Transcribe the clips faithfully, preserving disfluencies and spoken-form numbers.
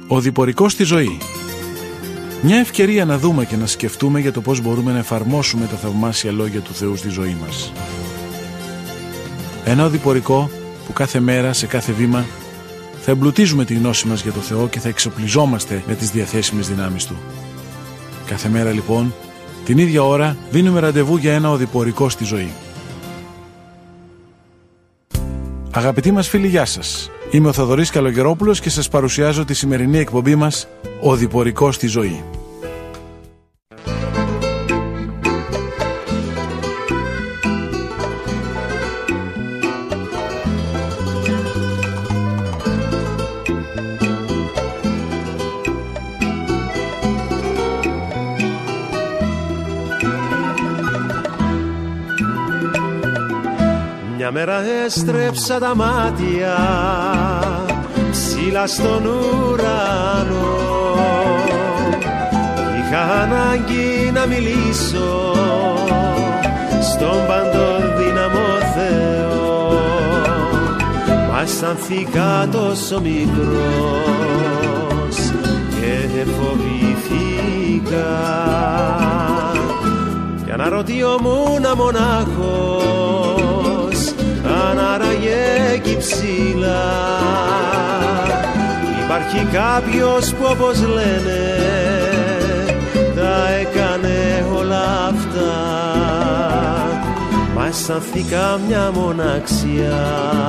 Ο διπορικός στη ζωή. Μια ευκαιρία να δούμε και να σκεφτούμε για το πώς μπορούμε να εφαρμόσουμε τα θαυμάσια λόγια του Θεού στη ζωή μας. Ένα οδηπορικό που κάθε μέρα, σε κάθε βήμα, θα εμπλουτίζουμε τη γνώση μας για το Θεό και θα εξοπλιζόμαστε με τις διαθέσιμες δυνάμεις Του. Κάθε μέρα λοιπόν, την ίδια ώρα, δίνουμε ραντεβού για ένα οδηπορικό στη ζωή. Αγαπητοί μας φίλοι, γεια σας. Είμαι ο Θοδωρής Καλογερόπουλος και σας παρουσιάζω τη σημερινή εκπομπή μας «Οδηπορικό στη ζωή». Μια μέρα έστρεψα τα μάτια ψηλά στον ουρανό. Είχα ανάγκη να μιλήσω στον παντοδύναμο Θεό. Μα αισθανθήκα τόσο μικρός και φοβήθηκα. Κι αναρωτιόμουν μονάχος αν άραγε εκεί ψηλά υπάρχει κάποιος που, όπως λένε, τα έκανε όλα αυτά. Μα αισθανθήκα μια μοναξιά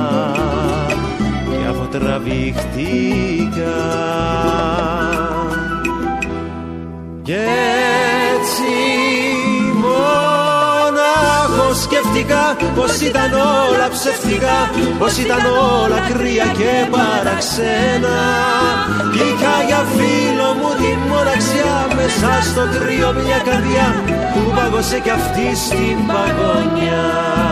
και αποτραβήχτηκα. Κι έτσι σκέφτηκα πως ήταν όλα ψεύτικα, πως ήταν όλα κρύα και παραξένα. Κι είχα για φίλο μου τη μοναξιά μέσα στο κρύο μια καρδιά που πάγωσε κι αυτή στην παγωνιά.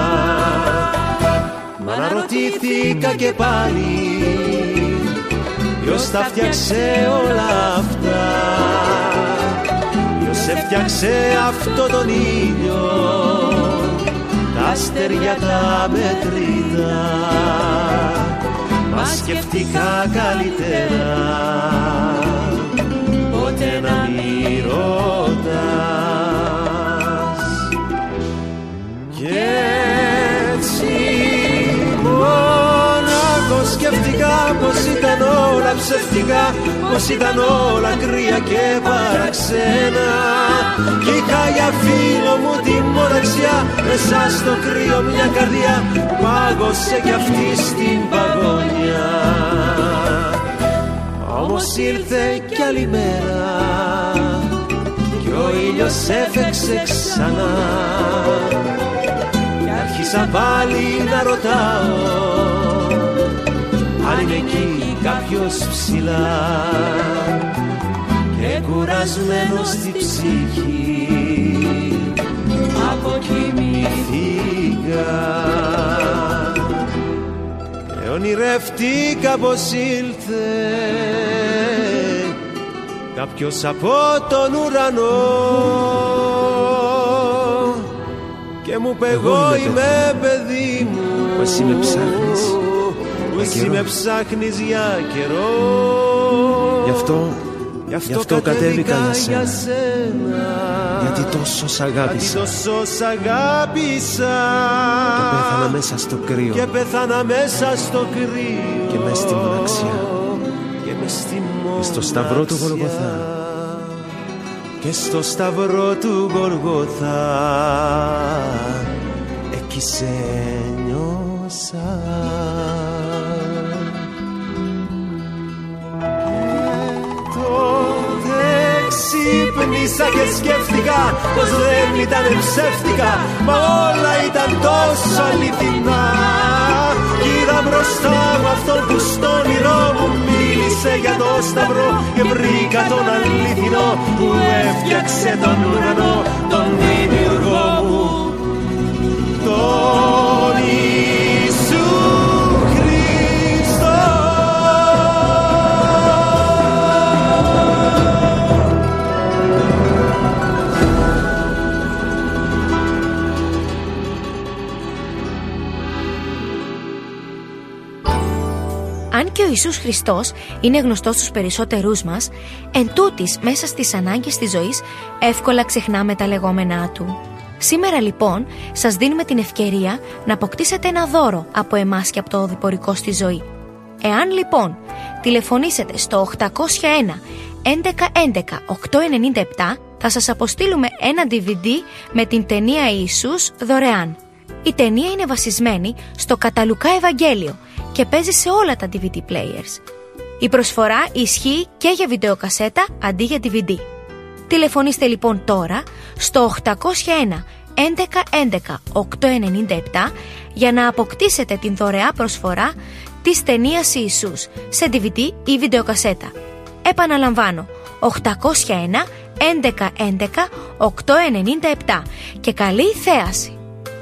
Μα αναρωτήθηκα και πάλι ποιος τα φτιάξε όλα αυτά, ποιος έφτιαξε αυτό τον ήλιο, τα αστέρια τα μετρητά. Μα σκεφτήκα καλύτερα ποτέ να μη ρωτάς. Κι έτσι μονάχος σκεφτήκα πως ήταν όλα ψεύτικα, πως ήταν όλα κρύα και παραξένα. Κι είχα για φίλο μου τη μοναξιά μέσα στο κρύο μια καρδιά που πάγωσε κι αυτή στην παγωνιά. Όμως ήρθε κι άλλη μέρα κι ο ήλιος έφεξε ξανά. Κι άρχισα πάλι να ρωτάω αν είναι εκεί κάποιος ψηλά. Και κουρασμένος στη ψυχή αποκοιμήθηκα και ονειρευτήκα πως ήλθε κάποιος από τον ουρανό και μου είπε εγώ είμαι παιδί μου, που εσύ με ψάχνεις, που εσύ με ψάχνεις για καιρό. Γι' αυτό Γι' αυτό, Γι αυτό κατέβηκα για σένα, για σένα. Γιατί τόσο σ' αγάπησα, γιατί τόσο σ' αγάπησα. Και πέθανα μέσα στο κρύο, και πέθανα μέσα στο κρύο. Και μες στη μοναξιά, και μες στη μοναξιά. Και στο σταυρό του Γολγοθά, και στο σταυρό του Γολγοθά εκεί σε νιώσα. Ξύπνησα και σκέφτηκα πως δεν ήταν ψεύτικα, μα όλα ήταν τόσο αληθινά. Κι είδα μπροστά μου αυτόν που στο όνειρό μου μίλησε για το σταυρό και βρήκα τον αληθινό που έφτιαξε τον ουρανό, τον δημιουργό μου, τον Ιησού Χριστό. Αν και ο Ιησούς Χριστός είναι γνωστός στους περισσότερούς μας, εν τούτης μέσα στις ανάγκες της ζωής εύκολα ξεχνάμε τα λεγόμενά Του. Σήμερα λοιπόν σας δίνουμε την ευκαιρία να αποκτήσετε ένα δώρο από εμάς και από το οδηπορικό στη ζωή. Εάν λοιπόν τηλεφωνήσετε στο οκτακόσια ένα έντεκα έντεκα οκτακόσια ενενήντα επτά, θα σας αποστείλουμε ένα ντι βι ντι με την ταινία Ιησούς δωρεάν. Η ταινία είναι βασισμένη στο κατά Λουκά Ευαγγέλιο και παίζει σε όλα τα ντι βι ντι players. Η προσφορά ισχύει και για βιντεοκασέτα αντί για ντι βι ντι. Τηλεφωνήστε λοιπόν τώρα στο οκτακόσια ένα έντεκα έντεκα οκτακόσια ενενήντα επτά για να αποκτήσετε την δωρεά προσφορά της ταινίας Ιησούς σε ντι βι ντι ή βιντεοκασέτα. Επαναλαμβάνω, οκτακόσια ένα έντεκα έντεκα οκτακόσια ενενήντα επτά και καλή θέαση!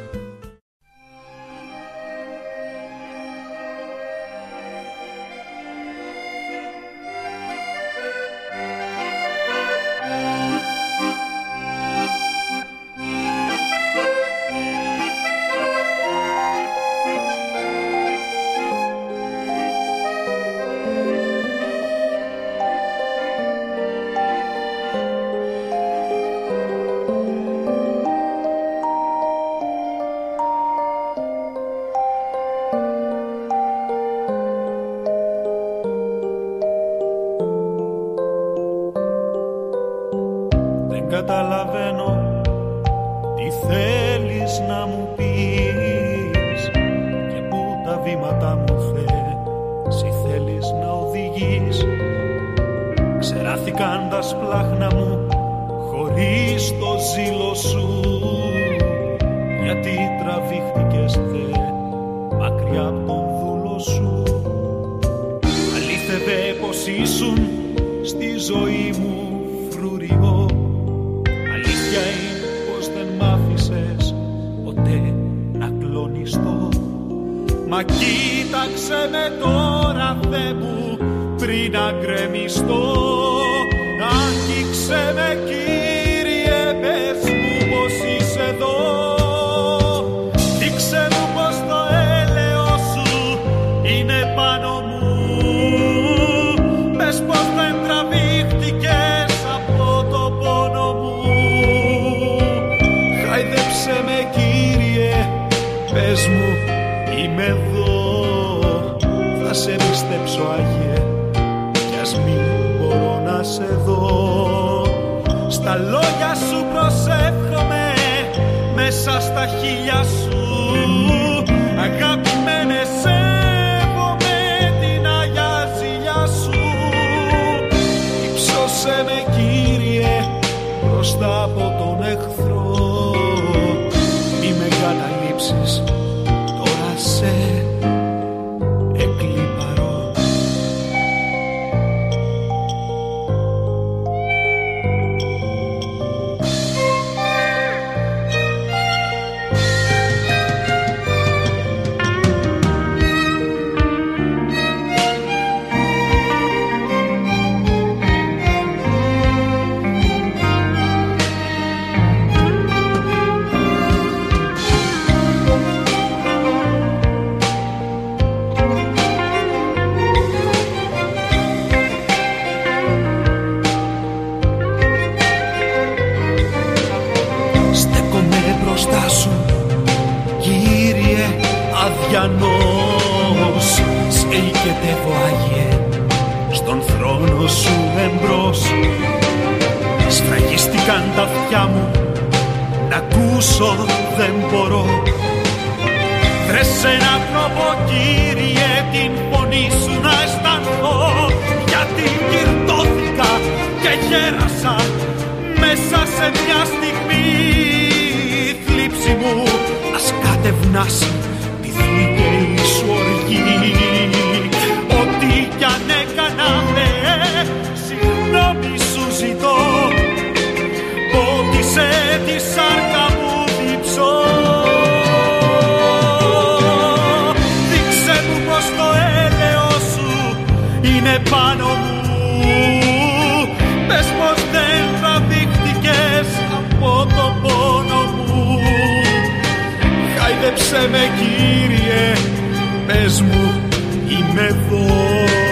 Καταλαβαίνω τι θέλεις να μου πεις και πού τα βήματα μου θες ή θέλεις να οδηγείς. Ξεράθηκαν τα σπλάχνα μου χωρίς το ζήλο σου, γιατί τραβήχτηκες δε μακριά από τον δούλο σου. Αλήθευε πως ήσουν στη ζωή μου φρούριο, αλήθεια είναι πως δεν μ' άφησες ποτέ να κλονιστώ. Μα κοίταξε με τώρα Θεέ μου πριν να γκρεμιστώ. Άγγιξε με Κύριε, πες μου πως είσαι εδώ. Δείξε μου πως το έλεος σου είναι πάνω μου. Πες πως δεν τραβήχτηκες από το πόνο μου. Χάιδεψε με Κύριε, πες μου είμαι εδώ. Θα σε πιστέψω Άγιε κι ας μην μπορώ να σε δω. Στα λόγια σου προσεύχομαι μέσα στα χείλια σου. Αγαπημένε σέβομαι την Αγιά Ζηλιά σου. Υψώσέ με Κύριε μπροστά από τον εχθρό. Μη με καταλήψεις τώρα σε εκλυπαρώ. Αδιανός σε οικετεύω Άγιε στον θρόνο σου εμπρός. Σφραγίστηκαν τα αυτιά μου, να ακούσω δεν μπορώ. Βρες έναν τρόπο Κύριε την φωνή σου να αισθανθώ. Γιατί γυρτώθηκα και γέρασα μέσα σε μια στιγμή. Η θλίψη μου ας κατευνάσει τη δίκαιη σου οργή. Ό,τι κι αν έκανα Θεέ, συγγνώμη σου ζητώ. Πότισε τη σάρκα μου διψώ. Δείξε μου πως το έλεος σου είναι πάνω μου. Πες πως δεν τραβήχτηκες από το πόνο μου. Χάιδεψε με Κύριε, πες μου είμαι εδώ.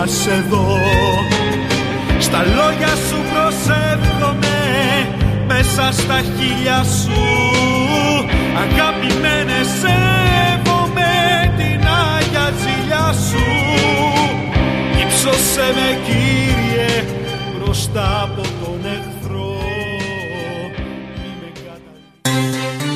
να σε δω. Στα λόγια σου προσεύχομαι, μέσα στα χείλια σου αγαπημένε, σέβομαι την άγια ζηλιά σου. Υψώσέ με Κύριε μπροστά από τον εχθρό. Μη με καταλήψεις.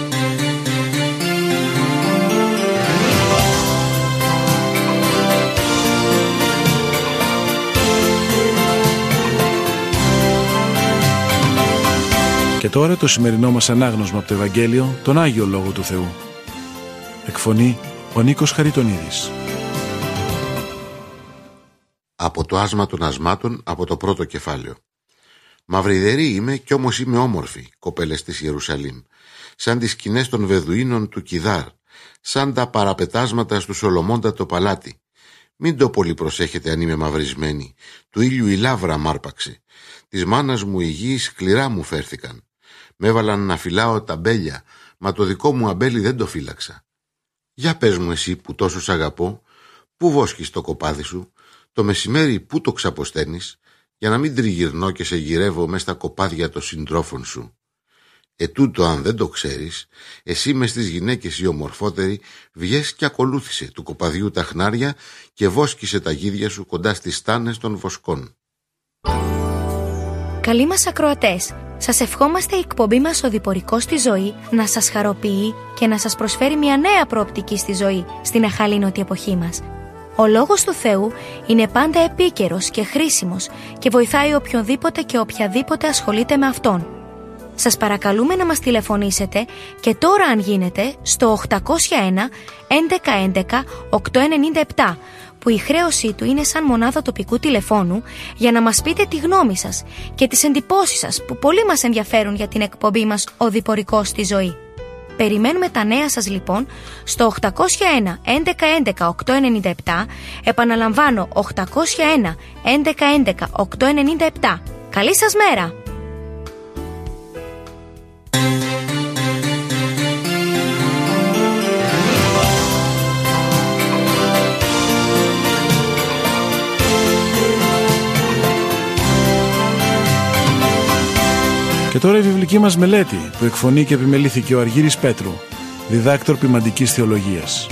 Και τώρα το σημερινό μας ανάγνωσμα από το Ευαγγέλιο, τον Άγιο Λόγο του Θεού. Εκφωνεί ο Νίκος Χαριτονίδης. Από το άσμα των ασμάτων, από το πρώτο κεφάλαιο. Μαυριδερή είμαι κι όμως είμαι όμορφη, κοπέλες της Ιερουσαλήμ, σαν τις σκηνές των Βεδουίνων του Κιδάρ, σαν τα παραπετάσματα στου Σολομώντα το παλάτι. Μην το πολύ προσέχετε αν είμαι μαυρισμένη, του ήλιου η λάβρα μ' άρπαξε. Της μάνας μου οι γη σκληρά μου φέρθηκαν. Μ' έβαλαν να φυλάω τα μπέλια, μα το δικό μου αμπέλι δεν το φύλαξα. Για πες μου εσύ που τόσο σ' αγαπώ, πού βόσκεις το κοπάδι σου, το μεσημέρι πού το ξαποσταίνεις, για να μην τριγυρνώ και σε γυρεύω μες στα κοπάδια των συντρόφων σου. Ετούτο αν δεν το ξέρεις, εσύ μες στις γυναίκες οι ομορφότεροι βγες και ακολούθησε του κοπαδιού τα χνάρια και βόσκησε τα γίδια σου κοντά στις στάνες των βοσκών. Καλοί μας ακροατές, σας ευχόμαστε η εκπομπή μας «Ο Διπορικός στη ζωή» να σας χαροποιεί και να σας προσφέρει μια νέα προοπτική στη ζωή στην αχαλήνωτη εποχή μας. Ο Λόγος του Θεού είναι πάντα επίκαιρος και χρήσιμος και βοηθάει οποιονδήποτε και οποιαδήποτε ασχολείται με Αυτόν. Σας παρακαλούμε να μας τηλεφωνήσετε και τώρα αν γίνεται στο οκτακόσια ένα έντεκα έντεκα οκτακόσια ενενήντα επτά, που η χρέωσή του είναι σαν μονάδα τοπικού τηλεφώνου, για να μας πείτε τη γνώμη σας και τις εντυπώσεις σας που πολύ μας ενδιαφέρουν για την εκπομπή μας «Ο Διπορικός στη ζωή». Περιμένουμε τα νέα σας λοιπόν στο οκτακόσια ένα έντεκα έντεκα οκτακόσια ενενήντα επτά, επαναλαμβάνω οκτακόσια ένα έντεκα έντεκα οκτακόσια ενενήντα επτά. Καλή σας μέρα! Και τώρα η βιβλική μας μελέτη που εκφωνεί και επιμελήθηκε ο Αργύρης Πέτρου, διδάκτορ ποιμαντικής θεολογίας.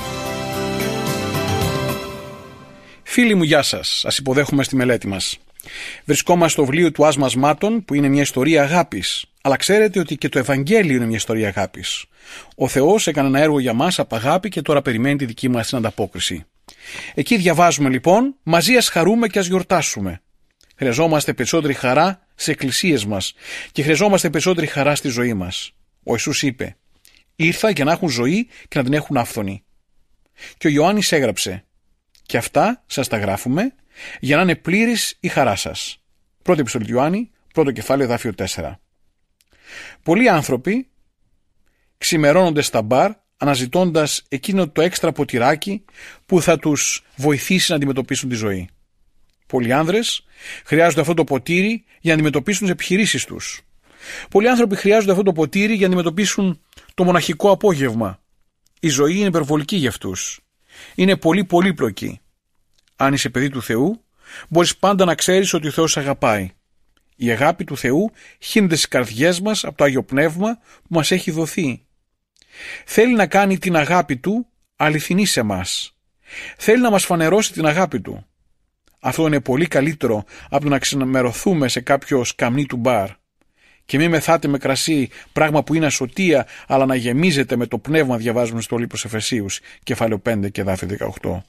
Φίλοι μου, γεια σας. Σας υποδέχομαι στη μελέτη μας. Βρισκόμαστε στο βιβλίο του Άσμα Ασμάτων, που είναι μια ιστορία αγάπης. Αλλά ξέρετε ότι και το Ευαγγέλιο είναι μια ιστορία αγάπης. Ο Θεός έκανε ένα έργο για μας από αγάπη και τώρα περιμένει τη δική μας την ανταπόκριση. Εκεί διαβάζουμε λοιπόν: μαζί ας χαρούμε και ας γιορτάσουμε. Χρειαζόμαστε περισσότερη χαρά στις εκκλησίες μας και χρειαζόμαστε περισσότερη χαρά στη ζωή μας. Ο Ιησούς είπε: ήρθα για να έχουν ζωή και να την έχουν άφθονη. Και ο Ιωάννης έγραψε: και αυτά σας τα γράφουμε για να είναι πλήρης η χαρά σας. Πρώτη επιστολή του Ιωάννη, πρώτο κεφάλαιο, εδάφιο τέσσερα. Πολλοί άνθρωποι ξημερώνονται στα μπαρ αναζητώντας εκείνο το έξτρα ποτηράκι που θα τους βοηθήσει να αντιμετωπίσουν τη ζωή. Πολλοί άνδρες χρειάζονται αυτό το ποτήρι για να αντιμετωπίσουν τις επιχειρήσεις τους. Πολλοί άνθρωποι χρειάζονται αυτό το ποτήρι για να αντιμετωπίσουν το μοναχικό απόγευμα. Η ζωή είναι υπερβολική για αυτούς. Είναι πολύ πολύπλοκη. Αν είσαι παιδί του Θεού, μπορείς πάντα να ξέρεις ότι ο Θεός αγαπάει. Η αγάπη του Θεού χύνεται στις καρδιές μας από το Άγιο Πνεύμα που μας έχει δοθεί. Θέλει να κάνει την αγάπη Του αληθινή σε μας. Θέλει να μας φανερώσει την αγάπη Του. Αυτό είναι πολύ καλύτερο από το να ξενημερωθούμε σε κάποιο σκαμνί του μπαρ. Και μη μεθάτε με κρασί, πράγμα που είναι ασωτεία, αλλά να γεμίζετε με το πνεύμα, διαβάζουμε στο Επιστολή προς Εφεσίους, κεφάλαιο πέντε και εδάφιο δεκαοκτώ.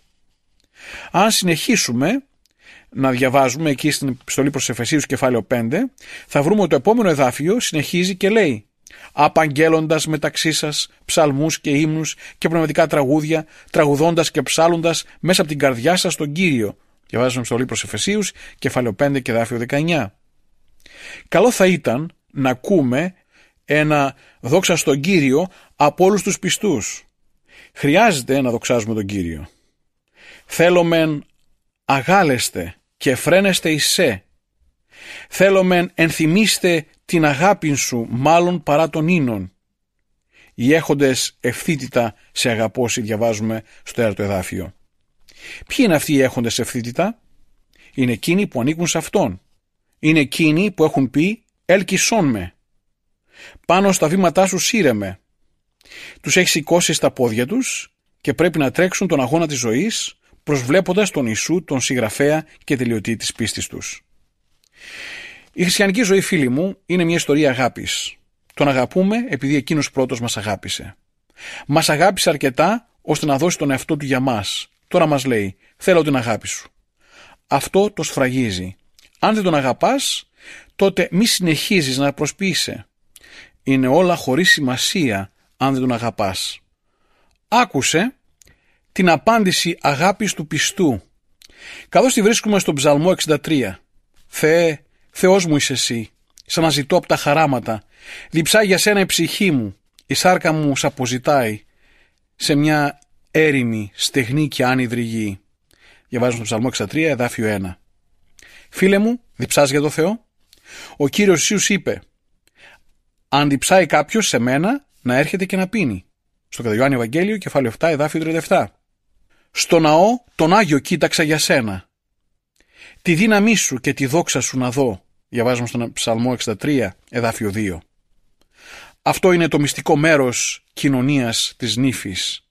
Αν συνεχίσουμε να διαβάζουμε εκεί στην Επιστολή προς Εφεσίους, κεφάλαιο πέντε, θα βρούμε ότι το επόμενο εδάφιο συνεχίζει και λέει: απαγγέλλοντας μεταξύ σας ψαλμούς και ύμνους και πνευματικά τραγούδια, τραγουδώντας και ψάλλοντας μέσα από την καρδιά σας τον Κύριο. Διαβάζουμε Επιστολή προς Εφεσίους, κεφάλαιο πέντε και εδάφιο δεκαεννιά. Καλό θα ήταν να ακούμε ένα δόξα στον Κύριο από όλους τους πιστούς. Χρειάζεται να δοξάζουμε τον Κύριο. Θέλομεν αγάλεστε και φρένεστε εις σε. Θέλομεν ενθυμίστε την αγάπη σου μάλλον παρά των ίνων. Οι έχοντες ευθύτητα σε αγαπώσει, διαβάζουμε στο έρωτο εδάφιο. Ποιοι είναι αυτοί οι έχοντες ευθύτητα? Είναι εκείνοι που ανήκουν σε Αυτόν. Είναι εκείνοι που έχουν πει «Έλκυσόν με». Πάνω στα βήματά σου σύρε με. Τους έχει σηκώσει στα πόδια τους και πρέπει να τρέξουν τον αγώνα της ζωής, προσβλέποντας τον Ιησού, τον συγγραφέα και τελειωτή της πίστης τους. Η χριστιανική ζωή, φίλοι μου, είναι μια ιστορία αγάπης. Τον αγαπούμε επειδή εκείνος πρώτος μας αγάπησε. Μας αγάπησε αρκετά ώστε να δώσει τον εαυτό του για μας. Τώρα μας λέει «Θέλω την αγάπη σου». Αυτό το σφραγίζει. Αν δεν τον αγαπάς, τότε μη συνεχίζεις να προσποιείσαι. Είναι όλα χωρίς σημασία αν δεν τον αγαπάς. Άκουσε την απάντηση αγάπης του πιστού, καθώς τη βρίσκουμε στον Ψαλμό εξήντα τρία. «Θεέ, Θεός μου είσαι εσύ, σ' αναζητώ από τα χαράματα, διψάει για σένα η ψυχή μου, η σάρκα μου σ' αποζητάει, σε μια έρημη, στεγνή και άνυδρη γη». Διαβάζουμε στον Ψαλμό εξήντα τρία, εδάφιο ένα. Φίλε μου, διψάς για το Θεό? Ο Κύριος Ιησούς είπε «Αν διψάει κάποιος σε μένα, να έρχεται και να πίνει». Στο κατά Ιωάννη Ευαγγέλιο, κεφάλαιο επτά, εδάφιο τριάντα επτά. «Στο ναό τον Άγιο κοίταξα για σένα. Τη δύναμή σου και τη δόξα σου να δω». Διαβάζουμε στον Ψαλμό εξήντα τρία, εδάφιο δύο. Αυτό είναι το μυστικό μέρος κοινωνίας της νύφης.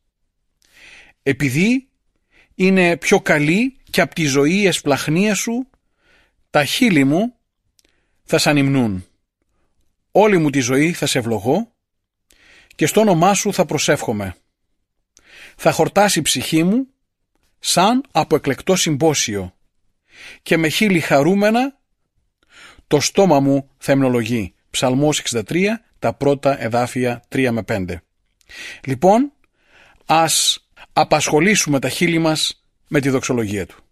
Επειδή είναι πιο καλή και από τη ζωή η εσπλαχνία σου, τα χείλη μου θα σ' ανυμνούν. Όλη μου τη ζωή θα σε ευλογώ και στο όνομά σου θα προσεύχομαι. Θα χορτάσει η ψυχή μου σαν από εκλεκτό συμπόσιο και με χείλη χαρούμενα το στόμα μου θα υμνολογεί. Ψαλμός εξήντα τρία, τα πρώτα εδάφια τρία με πέντε. Λοιπόν, ας απασχολήσουμε τα χείλη μας με τη δοξολογία του.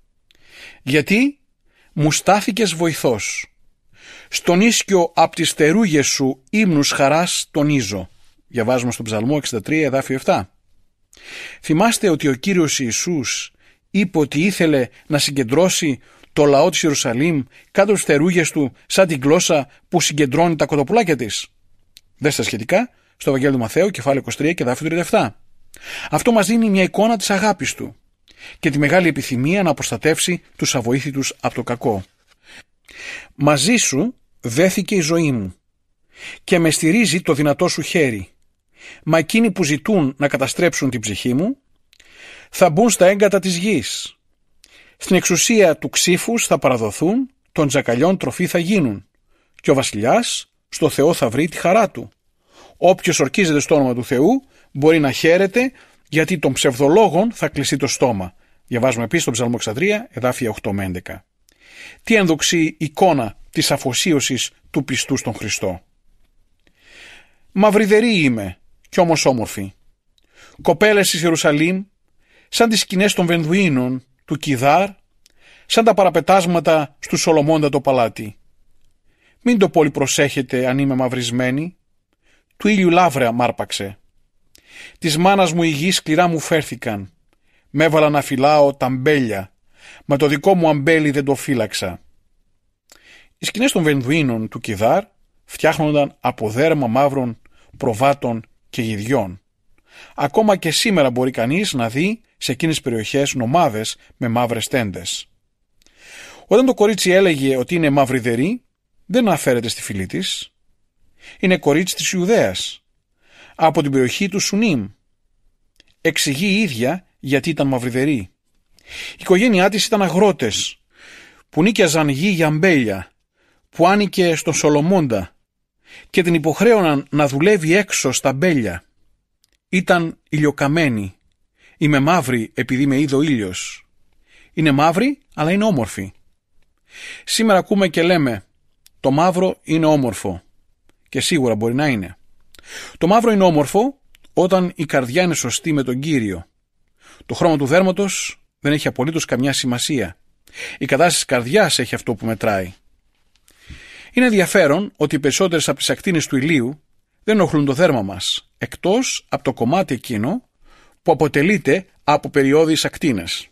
Γιατί μου στάθηκες βοηθός. Στον ίσκιο απ' τις τερούγες σου ύμνους χαράς τονίζω. Διαβάζουμε στον Ψαλμό εξήντα τρία, εδάφιο επτά. Θυμάστε ότι ο Κύριος Ιησούς είπε ότι ήθελε να συγκεντρώσει το λαό της Ιερουσαλήμ κάτω στις τερούγες του σαν την γλώσσα που συγκεντρώνει τα κοτοπουλάκια της. Δέστε σχετικά στο Ευαγγέλιο του Μαθαίου, κεφάλαιο είκοσι τρία και εδάφιο τριάντα επτά. Αυτό μας δίνει μια εικόνα της αγάπης του και τη μεγάλη επιθυμία να προστατεύσει τους αβοήθητους από το κακό. Μαζί σου δέθηκε η ζωή μου και με στηρίζει το δυνατό σου χέρι. Μα εκείνοι που ζητούν να καταστρέψουν την ψυχή μου θα μπουν στα έγκατα της γης. Στην εξουσία του ξύφους θα παραδοθούν, των τζακαλιών τροφή θα γίνουν και ο βασιλιάς στο Θεό θα βρει τη χαρά του. Όποιος ορκίζεται στο όνομα του Θεού μπορεί να χαίρεται, γιατί των ψευδολόγων θα κλειστεί το στόμα. Διαβάζουμε επίσης τον Ψαλμό εξήντα τρία, εδάφια οκτώ με έντεκα. Τι ένδοξη εικόνα της αφοσίωσης του πιστού στον Χριστό. Μαυριδερή είμαι κι όμως όμορφη. Κοπέλες της Ιερουσαλήμ, σαν τις σκηνές των Βενδουίνων του Κιδάρ, σαν τα παραπετάσματα στου Σολομώντα το παλάτι. Μην το πολύ προσέχετε αν είμαι μαυρισμένη, του ήλιου λαύρεα μ' άρπαξε. Της μάνας μου οι γη σκληρά μου φέρθηκαν, μ' έβαλα να φυλάω τα αμπέλια, μα το δικό μου αμπέλι δεν το φύλαξα. Οι σκηνές των Βενδουίνων του Κιδάρ φτιάχνονταν από δέρμα μαύρων προβάτων και γυδιών. Ακόμα και σήμερα μπορεί κανείς να δει σε εκείνες τις περιοχές νομάδες με μαύρες τέντες. Όταν το κορίτσι έλεγε ότι είναι μαυριδερή, δεν αναφέρεται στη φυλή της. Είναι κορίτσι της Ιουδαίας, από την περιοχή του Σουνίμ. Εξηγεί η ίδια γιατί ήταν μαυριδερή. Η οικογένειά της ήταν αγρότες, που νίκιαζαν γη για αμπέλια, που άνοικε στον Σολομώντα και την υποχρέωναν να δουλεύει έξω στα αμπέλια. Ήταν ηλιοκαμένη. Είμαι μαύρη επειδή με είδε ο ήλιος. Είναι μαύρη, αλλά είναι όμορφη. Σήμερα ακούμε και λέμε, το μαύρο είναι όμορφο. Και σίγουρα μπορεί να είναι. Το μαύρο είναι όμορφο όταν η καρδιά είναι σωστή με τον Κύριο. Το χρώμα του δέρματος δεν έχει απολύτως καμιά σημασία. Η κατάσταση της καρδιάς έχει αυτό που μετράει. Είναι ενδιαφέρον ότι οι περισσότερες από τις ακτίνες του ηλίου δεν ενοχλούν το δέρμα μας, εκτός από το κομμάτι εκείνο που αποτελείται από περιώδεις ακτίνες.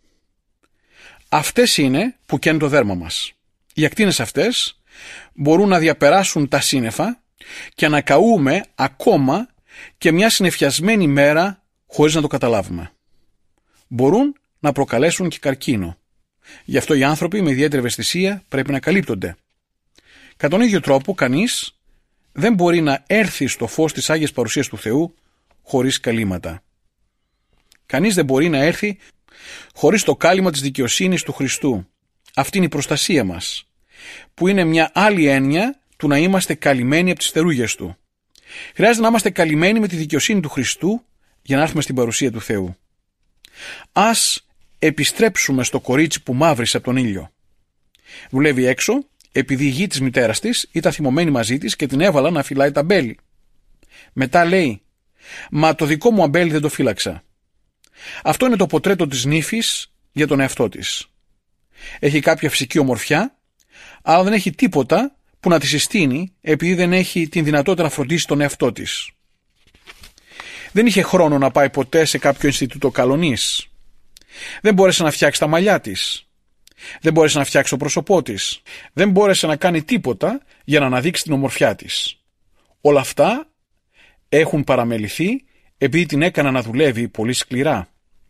Αυτές είναι που καίνουν το δέρμα μας. Οι ακτίνες αυτές μπορούν να διαπεράσουν τα σύννεφα και να καούμε ακόμα και μια συννεφιασμένη μέρα χωρίς να το καταλάβουμε. Μπορούν να προκαλέσουν και καρκίνο. Γι' αυτό οι άνθρωποι με ιδιαίτερη ευαισθησία πρέπει να καλύπτονται. Κατά τον ίδιο τρόπο, κανείς δεν μπορεί να έρθει στο φως της Άγιας Παρουσίας του Θεού χωρίς καλύματα. Κανείς δεν μπορεί να έρθει χωρίς το κάλυμα της δικαιοσύνης του Χριστού. Αυτή είναι η προστασία μας, που είναι μια άλλη έννοια του να είμαστε καλυμμένοι από τις θερούγες Του. Χρειάζεται να είμαστε καλυμμένοι με τη δικαιοσύνη του Χριστού για να έρθουμε στην παρουσία του Θεού. Ας επιστρέψουμε στο κορίτσι που μαύρισε από τον ήλιο. Δουλεύει έξω επειδή η γη της μητέρας της ήταν θυμωμένη μαζί της και την έβαλα να φυλάει τα μπέλη. Μετά λέει, «Μα το δικό μου αμπέλι δεν το φύλαξα». Αυτό είναι το πορτρέτο της νύφης για τον εαυτό της. Έχει κάποια φυσική ομορφιά, αλλά δεν έχει τίποτα που να τη συστήνει επειδή δεν έχει την δυνατότητα να φροντίσει τον εαυτό της. Δεν είχε χρόνο να πάει ποτέ σε κάποιο Ινστιτούτο Καλονής. Δεν μπόρεσε να φτιάξει τα μαλλιά της. Δεν μπόρεσε να φτιάξει το πρόσωπό της. Δεν μπόρεσε να κάνει τίποτα για να αναδείξει την ομορφιά της. Όλα αυτά έχουν παραμεληθεί επειδή την έκανα να δουλεύει πολύ σκληρά.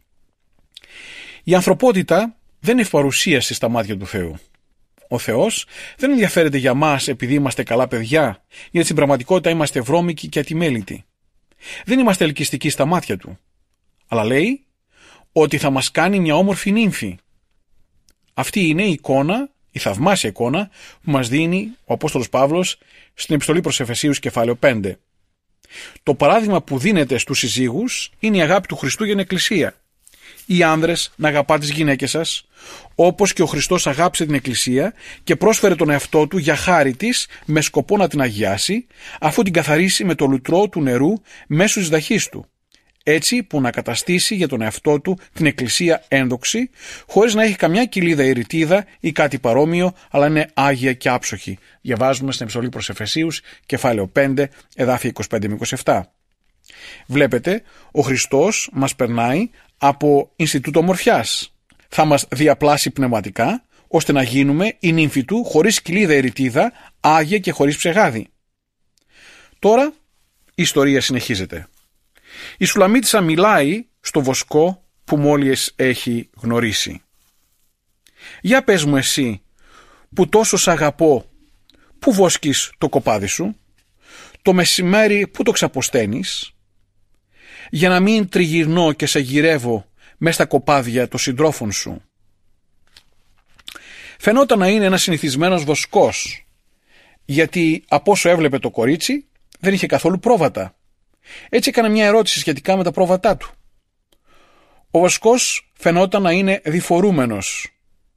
Η ανθρωπότητα δεν είναι ευπαρουσίαση στα μάτια του Θεού. Ο Θεός δεν ενδιαφέρεται για μας επειδή είμαστε καλά παιδιά, γιατί στην πραγματικότητα είμαστε βρώμικοι και ατιμέλητοι. Δεν είμαστε ελκυστικοί στα μάτια Του. Αλλά λέει ότι θα μας κάνει μια όμορφη νύμφη. Αυτή είναι η εικόνα, η θαυμάσια εικόνα που μας δίνει ο Απόστολος Παύλος στην Επιστολή προς Εφεσίους κεφάλαιο πέντε. Το παράδειγμα που δίνεται στους συζύγους είναι η αγάπη του Χριστού για την Εκκλησία. Οι άνδρες να αγαπάτε τις γυναίκες σας, όπως και ο Χριστός αγάπησε την Εκκλησία και πρόσφερε τον εαυτό Του για χάρη της με σκοπό να την αγιάσει, αφού την καθαρίσει με το λουτρό του νερού μέσω της δαχής Του, έτσι που να καταστήσει για τον εαυτό Του την Εκκλησία ένδοξη, χωρίς να έχει καμιά κοιλίδα ή ρητίδα ή κάτι παρόμοιο, αλλά είναι άγια και άψοχη. Διαβάζουμε στην Επιστολή προς Εφεσίους κεφάλαιο πέντε, εδάφια είκοσι πέντε με είκοσι επτά. Βλέπετε, ο Χριστός μας περνάει από Ινστιτούτο Ομορφιάς. Θα μας διαπλάσει πνευματικά, ώστε να γίνουμε η νύμφη Του χωρίς κοιλίδα ή ρητίδα, άγια και χωρίς ψεγάδι. Τώρα η ιστορία συνεχίζεται. Η Σουλαμίτισσα μιλάει στο βοσκό που μόλις έχει γνωρίσει. «Για πες μου εσύ, που τόσο σ' αγαπώ, πού βόσκεις το κοπάδι σου, το μεσημέρι που το ξαποσταίνεις, για να μην τριγυρνώ και σε γυρεύω μες στα κοπάδια των συντρόφων σου». Φαινόταν να είναι ένας συνηθισμένος βοσκός, γιατί από όσο έβλεπε το κορίτσι δεν είχε καθόλου πρόβατα. Έτσι έκανε μια ερώτηση σχετικά με τα πρόβατά του. Ο βοσκός φαινόταν να είναι διφορούμενος.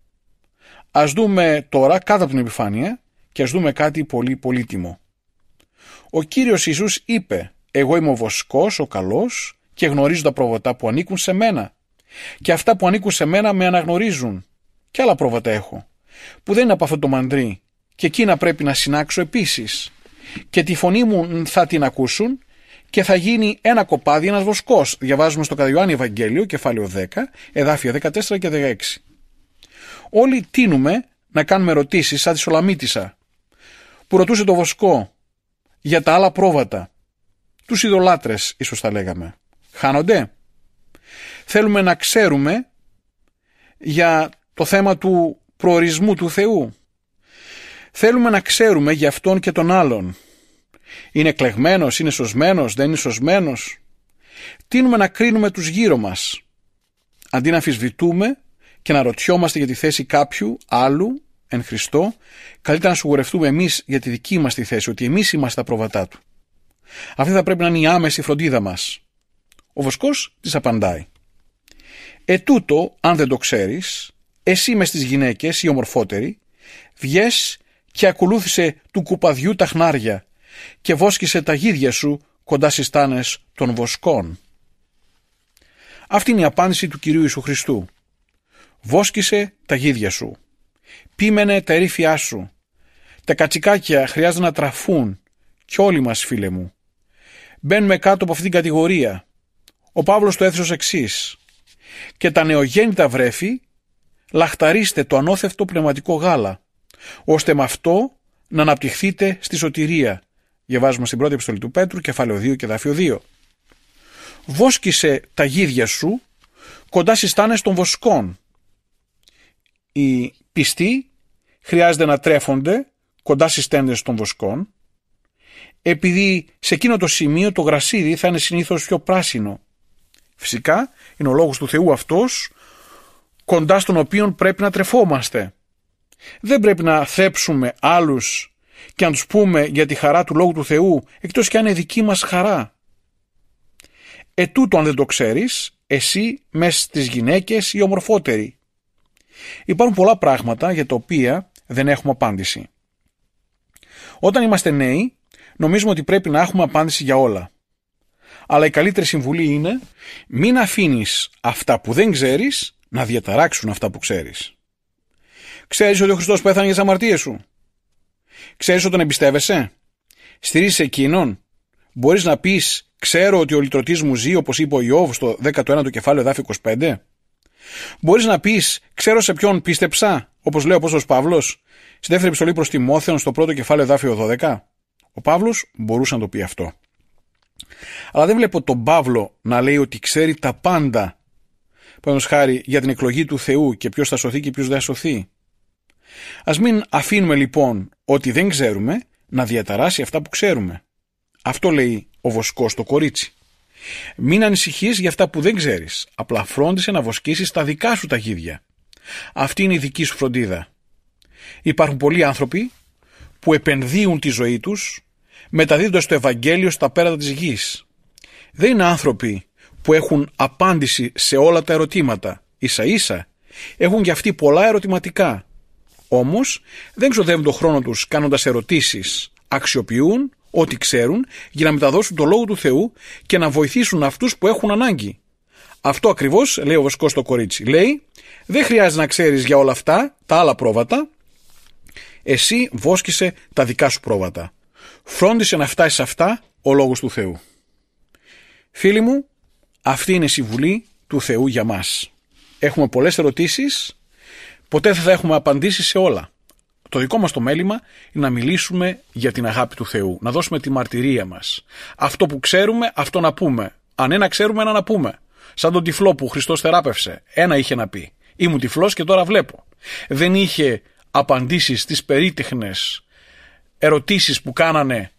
Ας δούμε τώρα κάτω από την επιφάνεια και ας δούμε κάτι πολύ πολύτιμο. Ο Κύριος Ιησούς είπε, «Εγώ είμαι ο βοσκός, ο καλός, και γνωρίζω τα πρόβατα που ανήκουν σε μένα. Και αυτά που ανήκουν σε μένα με αναγνωρίζουν. Και άλλα πρόβατα έχω, που δεν είναι από αυτό το μαντρί, και εκείνα πρέπει να συνάξω επίσης. Και τη φωνή μου θα την ακούσουν και θα γίνει ένα κοπάδι, ένας βοσκός». Διαβάζουμε στο κατά Ιωάννη Ευαγγέλιο, κεφάλαιο δέκα, εδάφια δεκατέσσερα και δεκαέξι. Όλοι τείνουμε να κάνουμε ερωτήσεις σαν τη Σολαμίτισσα, που ρωτούσε το βοσκό για τα άλλα πρόβατα. Τους ειδωλάτρες, ίσως θα λέγαμε. Χάνονται. Θέλουμε να ξέρουμε για το θέμα του προορισμού του Θεού. Θέλουμε να ξέρουμε για αυτόν και τον άλλον. Είναι εκλεγμένος, είναι σωσμένος, δεν είναι σωσμένος. Τείνουμε να κρίνουμε τους γύρω μας, αντί να αμφισβητούμε και να ρωτιόμαστε για τη θέση κάποιου άλλου εν Χριστώ. Καλύτερα να σιγουρευτούμε εμείς για τη δική μας τη θέση, ότι εμείς είμαστε τα πρόβατά Του. Αυτή θα πρέπει να είναι η άμεση φροντίδα μας. Ο βοσκός της απαντάει, «Ετούτο, αν δεν το ξέρεις, εσύ μες στις γυναίκες, οι ομορφότεροι, βγες και ακολούθησε του κουπαδιού τα χνάρια και βόσκησε τα γίδια σου κοντά στις στάνες των βοσκών». Αυτή είναι η απάντηση του Κυρίου Ιησού Χριστού. Βόσκησε τα γίδια σου. Πίμενε τα ερήφια σου. Τα κατσικάκια χρειάζεται να τραφούν, κι όλοι μας, φίλε μου. Μπαίνουμε κάτω από αυτήν την κατηγορία. Ο Παύλος το έθεσε ως εξής: «Και τα νεογέννητα βρέφη λαχταρίστε το ανώθευτο πνευματικό γάλα, ώστε με αυτό να αναπτυχθείτε στη σωτηρία». Διαβάζουμε στην πρώτη επιστολή του Πέτρου, κεφάλαιο δύο και εδάφιο δύο. Βόσκησε τα γίδια σου κοντά στις στάνες των βοσκών. οι πιστοί χρειάζεται να τρέφονται κοντά στις τέντες των βοσκών, επειδή σε εκείνο το σημείο το γρασίδι θα είναι συνήθως πιο πράσινο. Φυσικά είναι ο λόγος του Θεού αυτός, κοντά στον οποίο πρέπει να τρεφόμαστε. Δεν πρέπει να θέψουμε άλλους και να τους πούμε για τη χαρά του Λόγου του Θεού, εκτός κι αν είναι δική μας χαρά. Ετούτο αν δεν το ξέρεις, εσύ μέσα στις γυναίκες οι ομορφότεροι. Υπάρχουν πολλά πράγματα για τα οποία δεν έχουμε απάντηση. Όταν είμαστε νέοι, νομίζουμε ότι πρέπει να έχουμε απάντηση για όλα. Αλλά η καλύτερη συμβουλή είναι μην αφήνεις αυτά που δεν ξέρεις να διαταράξουν αυτά που ξέρεις. Ξέρεις ότι ο Χριστός πέθανε για τις αμαρτίες σου? Ξέρεις ότι τον εμπιστεύεσαι? Στηρίζεις εκείνον? Μπορείς να πεις ξέρω ότι ο λυτρωτής μου ζει, όπως είπε ο Ιώβ στο δέκατο ένατο κεφάλαιο εδάφιο είκοσι πέντε? Μπορείς να πεις ξέρω σε ποιον πίστεψα, όπως λέει ο Απόστολος Παύλος στη δεύτερη επιστολή προς Τιμόθεον στο πρώτο κεφάλαιο εδάφιο δώδεκα? Ο Παύλος μπορούσε να το πει αυτό. Αλλά δεν βλέπω τον Παύλο να λέει ότι ξέρει τα πάντα, παραδείγματος χάρη για την εκλογή του Θεού και ποιος θα σωθεί και ποιος δεν θα σωθεί. Ας μην αφήνουμε λοιπόν ότι δεν ξέρουμε να διαταράσει αυτά που ξέρουμε. Αυτό λέει ο βοσκός στο κορίτσι. Μην ανησυχείς για αυτά που δεν ξέρεις, απλά φρόντισε να βοσκήσεις τα δικά σου τα γίδια. Αυτή είναι η δική σου φροντίδα. Υπάρχουν πολλοί άνθρωποι που επενδύουν τη ζωή τους μεταδίδοντας το Ευαγγέλιο στα πέρατα της γης. Δεν είναι άνθρωποι που έχουν απάντηση σε όλα τα ερωτήματα. Ίσα ίσα έχουν και αυτοί πολλά ερωτηματικά. Όμως δεν ξοδεύουν τον χρόνο τους κάνοντας ερωτήσεις. Αξιοποιούν ό,τι ξέρουν για να μεταδώσουν το Λόγο του Θεού και να βοηθήσουν αυτούς που έχουν ανάγκη. Αυτό ακριβώς λέει ο βοσκός στο κορίτσι. Λέει δεν χρειάζεται να ξέρεις για όλα αυτά τα άλλα πρόβατα. Εσύ βόσκησε τα δικά σου πρόβατα. Φρόντισε να φτάσει σε αυτά ο Λόγος του Θεού. Φίλοι μου, αυτή είναι η συμβουλή του Θεού για μας. Έχουμε πολλές ερωτήσεις, ποτέ δεν θα έχουμε απαντήσεις σε όλα. Το δικό μας το μέλημα είναι να μιλήσουμε για την αγάπη του Θεού, να δώσουμε τη μαρτυρία μας. Αυτό που ξέρουμε, αυτό να πούμε. Αν ένα ξέρουμε, ένα να πούμε. Σαν τον τυφλό που ο Χριστός θεράπευσε, ένα είχε να πει. Ήμουν τυφλός και τώρα βλέπω. Δεν είχε απαντήσεις στις περίτεχνες ερωτήσεις που κάνανε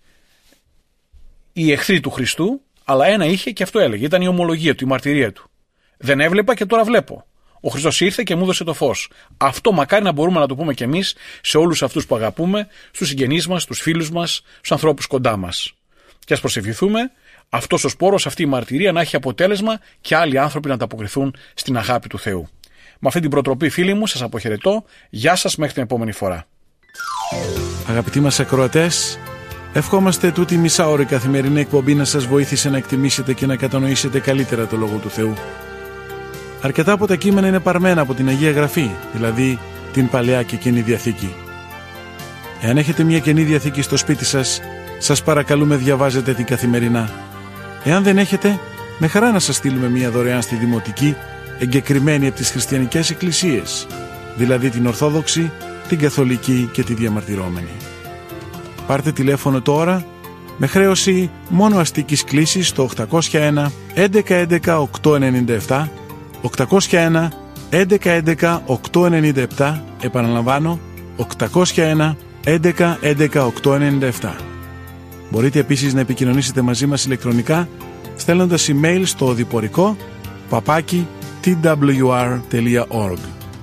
οι εχθροί του Χριστού, αλλά ένα είχε και αυτό έλεγε. Ήταν η ομολογία του, η μαρτυρία του. Δεν έβλεπα και τώρα βλέπω. Ο Χριστός ήρθε και μου έδωσε το φως. Αυτό μακάρι να μπορούμε να το πούμε κι εμείς σε όλους αυτούς που αγαπούμε, στους συγγενείς μας, στους φίλους μας, στους ανθρώπους κοντά μας. Και ας προσευχηθούμε αυτός ο σπόρος, αυτή η μαρτυρία να έχει αποτέλεσμα και άλλοι άνθρωποι να ανταποκριθούν στην αγάπη του Θεού. Με αυτή την προτροπή, φίλοι μου, σας αποχαιρετώ. Γεια σας μέχρι την επόμενη φορά. Αγαπητοί μας ακροατές, ευχόμαστε τούτη μισάωρη καθημερινή εκπομπή να σας βοήθησε να εκτιμήσετε και να κατανοήσετε καλύτερα το Λόγο του Θεού. Αρκετά από τα κείμενα είναι παρμένα από την Αγία Γραφή, δηλαδή την Παλαιά και Καινή Διαθήκη. Εάν έχετε μια Καινή Διαθήκη στο σπίτι σας, σας παρακαλούμε διαβάζετε την καθημερινά. Εάν δεν έχετε, με χαρά να σας στείλουμε μια δωρεάν στη Δημοτική, εγκεκριμένη από τις χριστιανικές εκκλησίες, δηλαδή την Ορθόδοξη, την Καθολική και τη Διαμαρτυρόμενη. Πάρτε τηλέφωνο τώρα με χρέωση μόνο αστικής κλήσης στο οκτακόσια ένα έντεκα έντεκα οκτακόσια ενενήντα επτά, οκτακόσια ένα έντεκα έντεκα οκτακόσια ενενήντα επτά, επαναλαμβάνω οκτακόσια ένα έντεκα έντεκα οκτακόσια ενενήντα επτά. Μπορείτε επίσης να επικοινωνήσετε μαζί μας ηλεκτρονικά στέλνοντας email στο οδηπορικό παπάκι τι ντάμπλιου αρ τελεία org.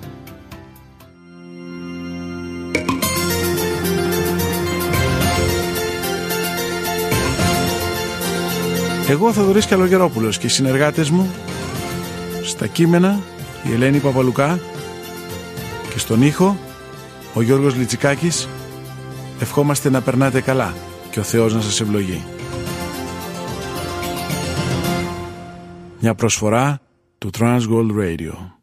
Εγώ, Θοδωρής Καλογερόπουλος, και οι συνεργάτες μου στα κείμενα η Ελένη Παπαλουκά και στον ήχο ο Γιώργος Λιτσικάκης, ευχόμαστε να περνάτε καλά και ο Θεός να σας ευλογεί. Μια προσφορά του Transworld Radio.